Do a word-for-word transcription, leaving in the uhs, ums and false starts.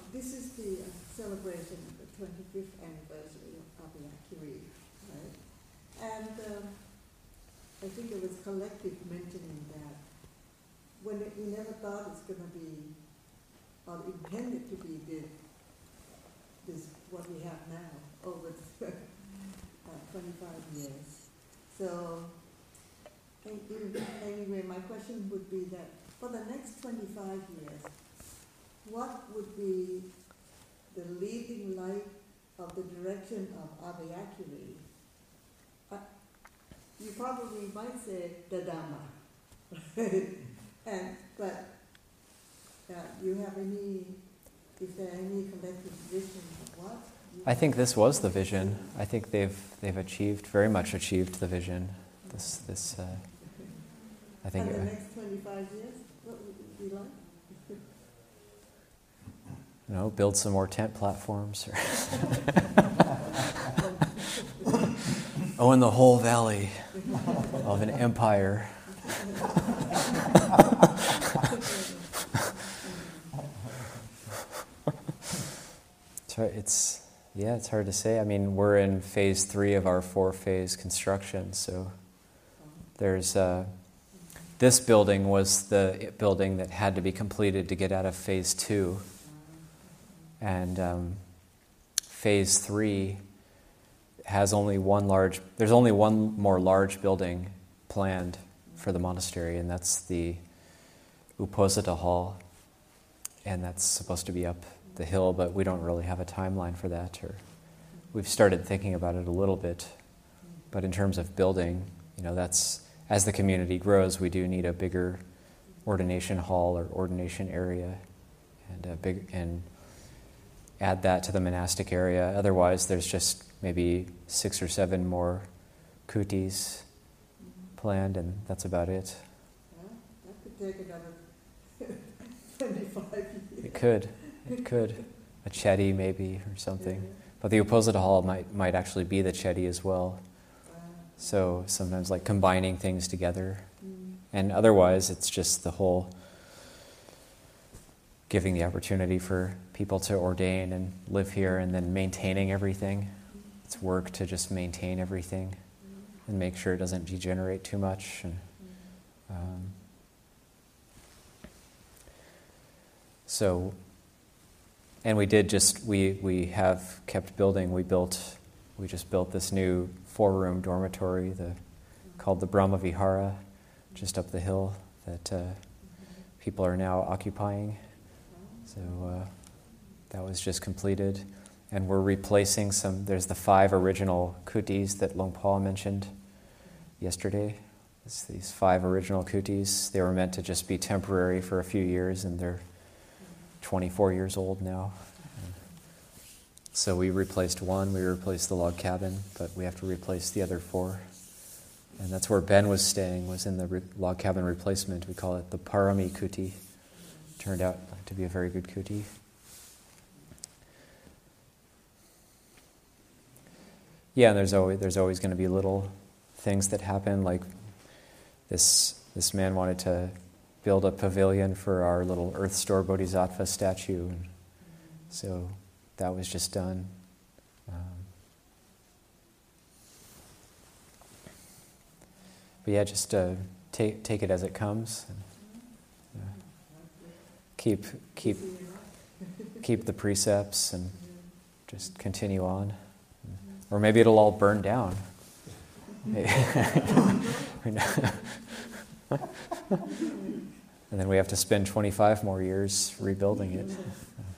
this is the uh, celebration of the twenty-fifth anniversary of Abhayakiri, right? And um, I think there was collective mentioning that when it, we never thought it's going to be, or intended to be this, this what we have now over the, uh, twenty-five years. So anyway, my question would be that for the next twenty-five years, what would be the leading light of the direction of Abhayakiri? Uh, you probably might say the Dhamma, and but uh, you have any? Is there any collective vision of what? I think this was the vision. I think they've they've achieved very much achieved the vision. This this. Uh, I think. And the it, next twenty-five years, what would it be like? You know, build some more tent platforms. Or own the whole valley of an empire. So it's yeah, it's hard to say. I mean, we're in phase three of our four-phase construction, so there's. Uh, This building was the building that had to be completed to get out of phase two. And um, phase three has only one large, there's only one more large building planned for the monastery, and that's the Uposatha Hall. And that's supposed to be up the hill, but we don't really have a timeline for that. Or we've started thinking about it a little bit. But in terms of building, you know, that's, as the community grows, we do need a bigger ordination hall or ordination area, and a big and add that to the monastic area. Otherwise, there's just maybe six or seven more kutis planned, and that's about it. Well, that could take another twenty-five years. It could, it could, a chetty maybe or something. But the Uposatha Hall might might actually be the chetty as well. So sometimes like combining things together. Mm. And otherwise it's just the whole giving the opportunity for people to ordain and live here and then maintaining everything. Mm. It's work to just maintain everything mm. and make sure it doesn't degenerate too much. And, um, so, and we did just, we, we have kept building. We built, we just built this new four-room dormitory, the called the Brahma Vihara, just up the hill that uh, people are now occupying. So uh, that was just completed, and we're replacing some. There's the five original kutis that Luang Por mentioned yesterday. It's these five original kutis. They were meant to just be temporary for a few years, and they're twenty-four years old now. So we replaced one, we replaced the log cabin, but we have to replace the other four. And that's where Ben was staying, was in the re- log cabin replacement. We call it the Parami Kuti. Turned out to be a very good kuti. Yeah, and there's always there's always going to be little things that happen, like this this man wanted to build a pavilion for our little Earth Store Bodhisattva statue. And so that was just done. Um, but yeah, just uh, take take it as it comes. And, uh, keep keep keep the precepts and just continue on. Or maybe it'll all burn down. And then we have to spend twenty-five more years rebuilding it.